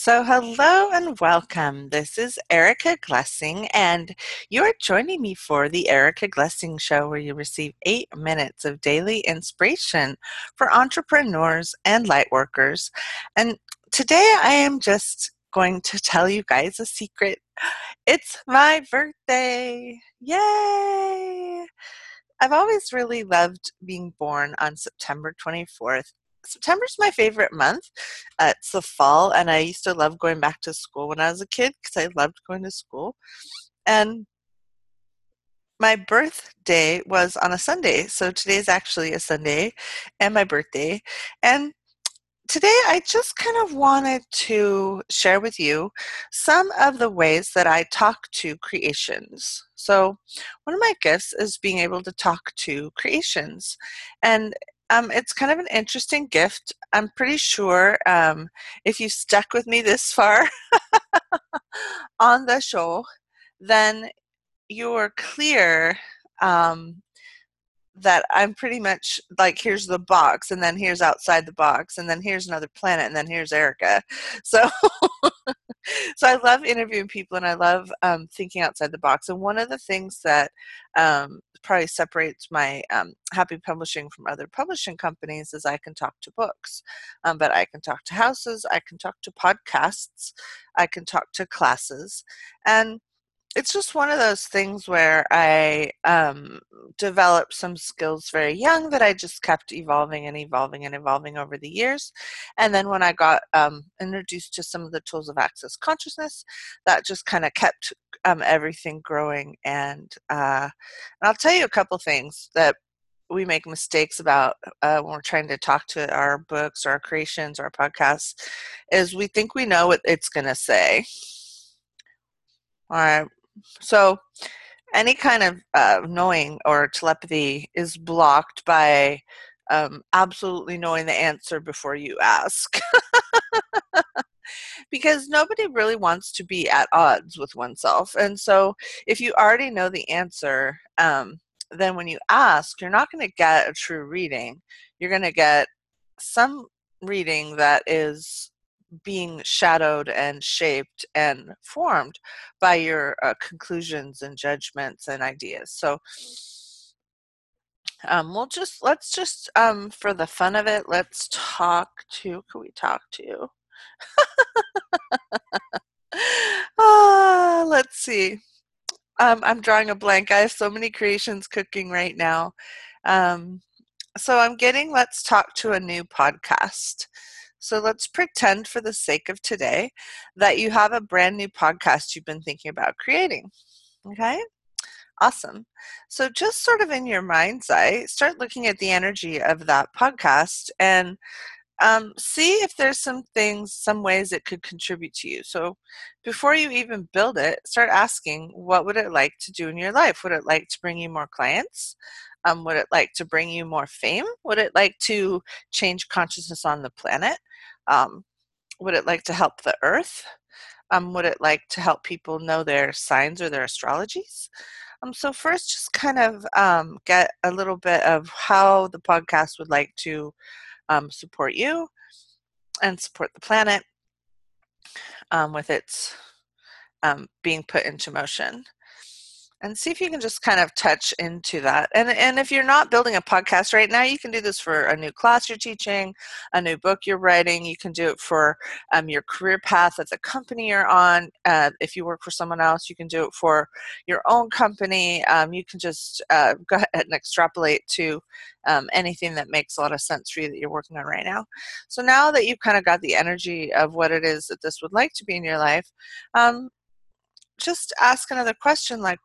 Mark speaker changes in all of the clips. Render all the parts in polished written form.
Speaker 1: Hello and welcome. This is Erica Glessing, and you're joining me for the Erica Glessing Show, where you receive 8 minutes of daily inspiration for entrepreneurs and lightworkers. And today I am just going to tell you guys a secret. It's my birthday! Yay! I've always really loved being born on September 24th. September's my favorite month. It's the fall, and I used to love going back to school when I was a kid because I loved going to school. And my birthday was on a Sunday, so today's actually a Sunday and my birthday. And today I just kind of wanted to share with you some of the ways that I talk to creations. So, one of my gifts is being able to talk to creations. And it's kind of an interesting gift. I'm pretty sure if you stuck with me this far on the show, then you're clear um, that I'm pretty much like, here's the box, and then here's outside the box, and then here's another planet, and then here's Erica. So, so I love interviewing people, and I love thinking outside the box. And one of the things that probably separates my happy publishing from other publishing companies is I can talk to books, but I can talk to houses, I can talk to podcasts, I can talk to classes, and it's just one of those things where I developed some skills very young that I just kept evolving and evolving and evolving over the years. And then when I got introduced to some of the tools of Access Consciousness, that just kind of kept everything growing. And I'll tell you a couple things that we make mistakes about when we're trying to talk to our books or our creations or our podcasts is we think we know what it's going to say. All right. So any kind of knowing or telepathy is blocked by absolutely knowing the answer before you ask. Because nobody really wants to be at odds with oneself. And so if you already know the answer, then when you ask, you're not going to get a true reading. You're going to get some reading that is being shadowed and shaped and formed by your conclusions and judgments and ideas. So let's just for the fun of it, let's talk to who we talk to. Let's see. I'm drawing a blank. I have so many creations cooking right now. Um, so I'm getting let's talk to a new podcast. So let's pretend for the sake of today that you have a brand new podcast you've been thinking about creating. Okay? Awesome. So just sort of in your mind's eye, start looking at the energy of that podcast and see if there's some things, some ways it could contribute to you. So before you even build it, start asking, what would it like to do in your life? Would it like to bring you more clients? Would it like to bring you more fame? Would it like to change consciousness on the planet? Um, would it like to help the earth? Would it like to help people know their signs or their astrologies? So first, just kind of get a little bit of how the podcast would like to support you and support the planet with its being put into motion. And see if you can just kind of touch into that. And if you're not building a podcast right now, you can do this for a new class you're teaching, a new book you're writing. You can do it for your career path at the company you're on. If you work for someone else, you can do it for your own company. You can just go ahead and extrapolate to anything that makes a lot of sense for you that you're working on right now. So now that you've kind of got the energy of what it is that this would like to be in your life, just ask another question, like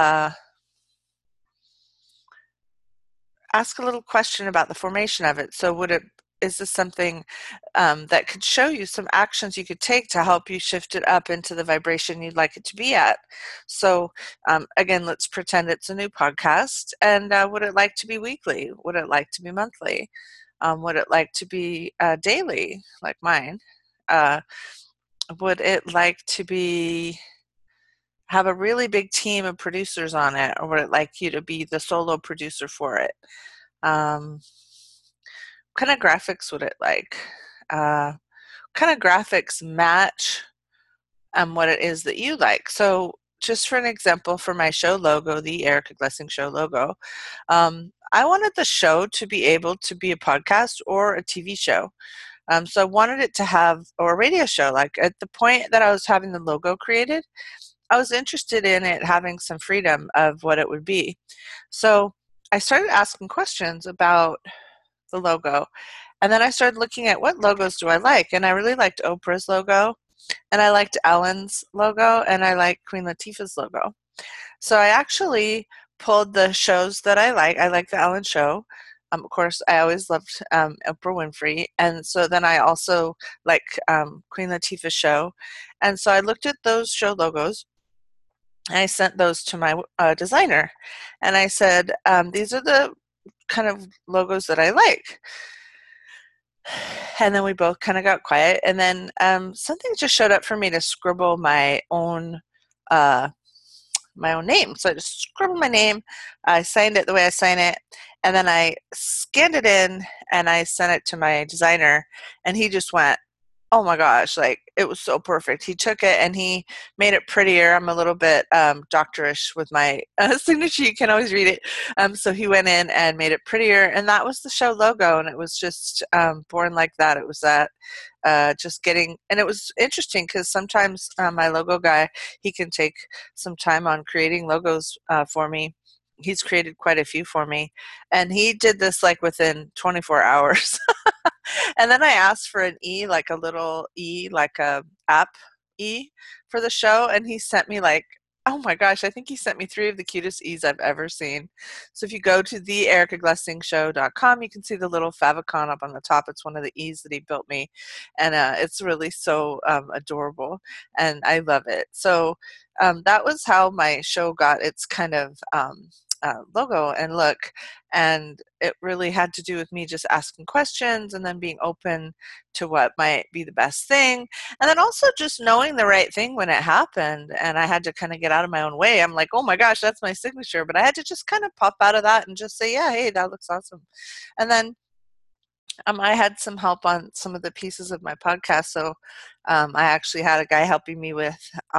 Speaker 1: ask a little question about the formation of it. So is this something that could show you some actions you could take to help you shift it up into the vibration you'd like it to be at? So again, let's pretend it's a new podcast. And would it like to be weekly? Would it like to be monthly? Would it like to be daily, like mine? Would it like to be have a really big team of producers on it, or would it like you to be the solo producer for it? What kind of graphics would it like? kind of graphics match what it is that you like. So, just for an example, for my show logo, the Erica Glessing Show logo, I wanted the show to be able to be a podcast or a TV show. So I wanted it to have, or a radio show. Like at the point that I was having the logo created, I was interested in it having some freedom of what it would be. So I started asking questions about the logo. And then I started looking at what logos do I like. And I really liked Oprah's logo, and I liked Ellen's logo, and I liked Queen Latifah's logo. So I actually pulled the shows that I like. I like the Ellen Show. Of course, I always loved Oprah Winfrey, and so then I also like Queen Latifah's show. And so I looked at those show logos, and I sent those to my designer, and I said, "These are the kind of logos that I like." And then we both kind of got quiet, and then something just showed up for me to scribble uh, my own name. So I just scribbled my name. I signed it the way I sign it, and then I scanned it in and I sent it to my designer, and he just went, "Oh my gosh, like it was so perfect." He took it and he made it prettier. I'm a little bit doctorish with my signature. You can always read it. So he went in and made it prettier, and that was the show logo, and it was just born like that. It was that just getting, and it was interesting because sometimes my logo guy, he can take some time on creating logos for me. He's created quite a few for me, and he did this like within 24 hours. And then I asked for an E, like a little E, like a app E for the show, and he sent me like, oh my gosh, I think he sent me three of the cutest E's I've ever seen. So if you go to theericaglessingshow.com, you can see the little favicon up on the top. It's one of the E's that he built me, and it's really so adorable, and I love it. So that was how my show got its kind of logo and look. And it really had to do with me just asking questions and then being open to what might be the best thing. And then also just knowing the right thing when it happened. And I had to kind of get out of my own way. I'm like, oh my gosh, that's my signature. But I had to just kind of pop out of that and just say, yeah, hey, that looks awesome. And then I had some help on some of the pieces of my podcast. So I actually had a guy helping me with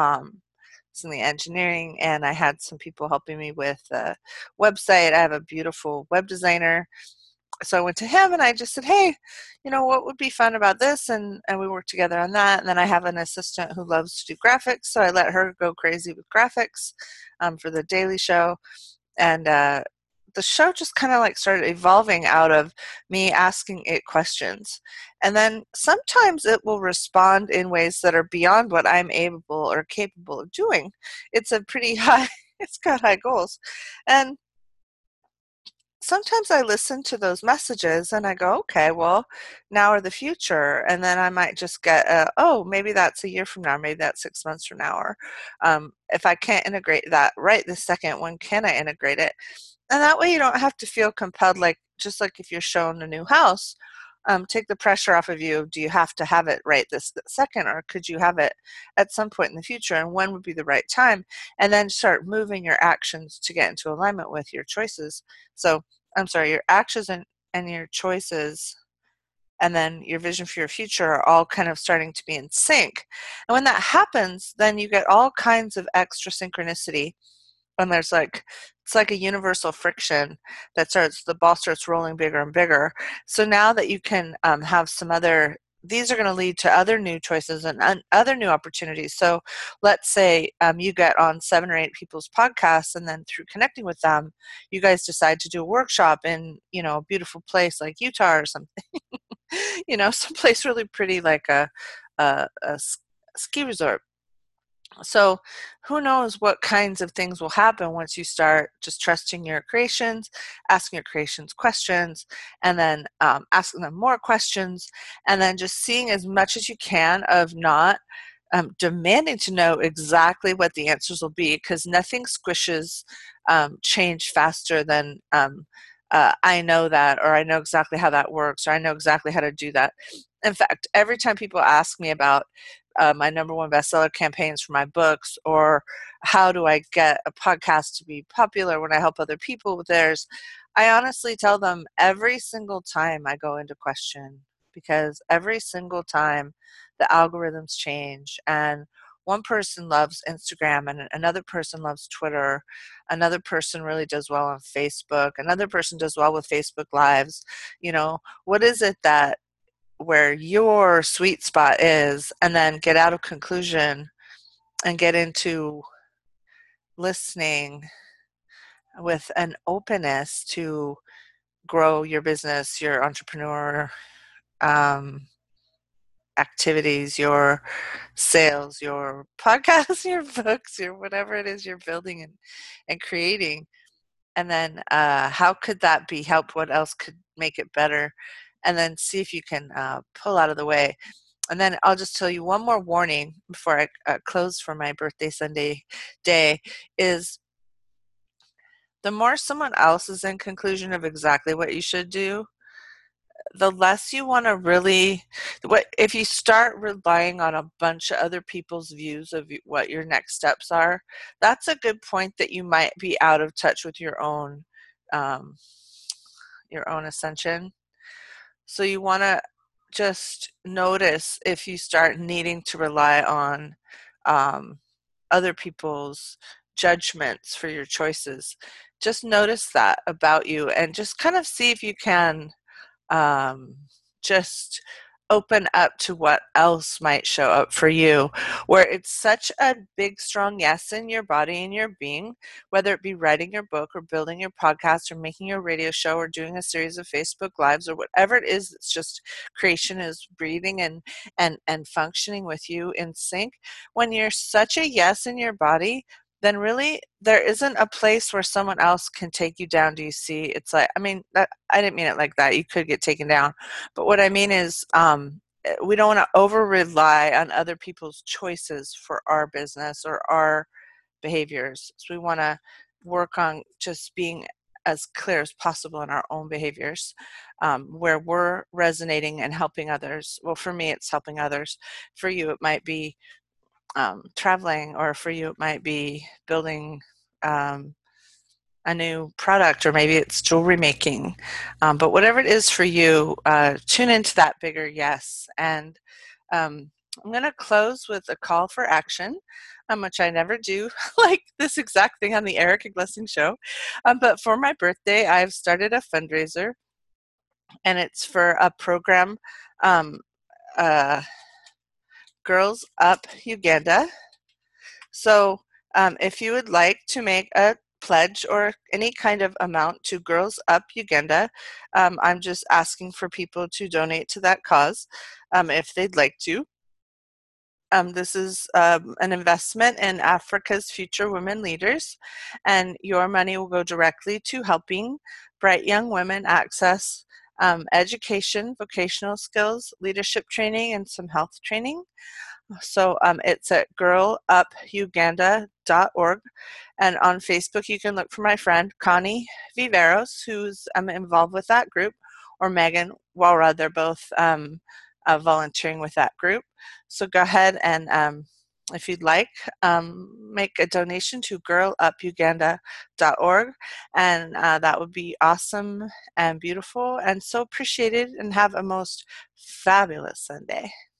Speaker 1: some of the engineering, and I had some people helping me with the website. I have a beautiful web designer. So I went to him and I just said, hey, what would be fun about this? And we worked together on that. And then I have an assistant who loves to do graphics. So I let her go crazy with graphics for the daily show. And the show just kind of like started evolving out of me asking it questions. And then sometimes it will respond in ways that are beyond what I'm able or capable of doing. It's a pretty high, it's got high goals. And sometimes I listen to those messages and I go, okay, well, now or the future. And then I might just get, oh, maybe that's a year from now, maybe that's 6 months from now. Or if I can't integrate that right this second, when can I integrate it? And that way you don't have to feel compelled, like just like if you're shown a new house, take the pressure off of you. Do you have to have it right this second, or could you have it at some point in the future? And when would be the right time? And then start moving your actions to get into alignment with your choices. So, I'm sorry, your actions and your choices, and then your vision for your future are all kind of starting to be in sync. And when that happens, then you get all kinds of extra synchronicity, and it's like a universal friction that the ball starts rolling bigger and bigger. So now that you can have some other, these are going to lead to other new choices and other new opportunities. So let's say you get on 7 or 8 people's podcasts, and then through connecting with them, you guys decide to do a workshop in a beautiful place like Utah or something. Someplace really pretty like a ski resort. So who knows what kinds of things will happen once you start just trusting your creations, asking your creations questions, and then asking them more questions, and then just seeing as much as you can of not demanding to know exactly what the answers will be, because nothing squishes change faster than I know that, or I know exactly how that works, or I know exactly how to do that. In fact, every time people ask me about my #1 bestseller campaigns for my books, or how do I get a podcast to be popular when I help other people with theirs, I honestly tell them every single time I go into question, because every single time the algorithms change and one person loves Instagram and another person loves Twitter, another person really does well on Facebook, another person does well with Facebook Lives. What is it that where your sweet spot is, and then get out of conclusion and get into listening with an openness to grow your business, your entrepreneur um, activities, your sales, your podcasts, your books, your whatever it is you're building and creating. And then how could that be helped? What else could make it better? And then see if you can pull out of the way. And then I'll just tell you one more warning before I close for my birthday Sunday day is the more someone else is in conclusion of exactly what you should do, the less you want to really what if you start relying on a bunch of other people's views of what your next steps are. That's a good point that you might be out of touch with um, your own ascension. So you want to just notice if you start needing to rely on um, other people's judgments for your choices. Just notice that about you and just kind of see if you can um, just open up to what else might show up for you, where it's such a big, strong yes in your body and your being, whether it be writing your book or building your podcast or making your radio show or doing a series of Facebook Lives or whatever it is. It's just creation is breathing and functioning with you in sync. When you're such a yes in your body, then really there isn't a place where someone else can take you down. Do you see? It's like, I mean, I didn't mean it like that. You could get taken down. But what I mean is we don't want to over rely on other people's choices for our business or our behaviors. So we want to work on just being as clear as possible in our own behaviors, where we're resonating and helping others. Well, for me, it's helping others. For you, it might be traveling, or for you it might be building um, a new product, or maybe it's jewelry making. But whatever it is for you, tune into that bigger yes. And I'm going to close with a call for action, which I never do like this exact thing on the Erica Glessing Show. But for my birthday, I've started a fundraiser, and it's for a program, um, uh, Girls Up Uganda. So if you would like to make a pledge or any kind of amount to Girls Up Uganda, I'm just asking for people to donate to that cause if they'd like to. This is an investment in Africa's future women leaders, and your money will go directly to helping bright young women access education, vocational skills, leadership training, and some health training. So it's at girlupuganda.org. And on Facebook, you can look for my friend Connie Viveros, who's involved with that group, or Megan Walrod. They're both volunteering with that group. So go ahead and, if you'd like, make a donation to girlupuganda.org. And that would be awesome and beautiful and so appreciated. And have a most fabulous Sunday.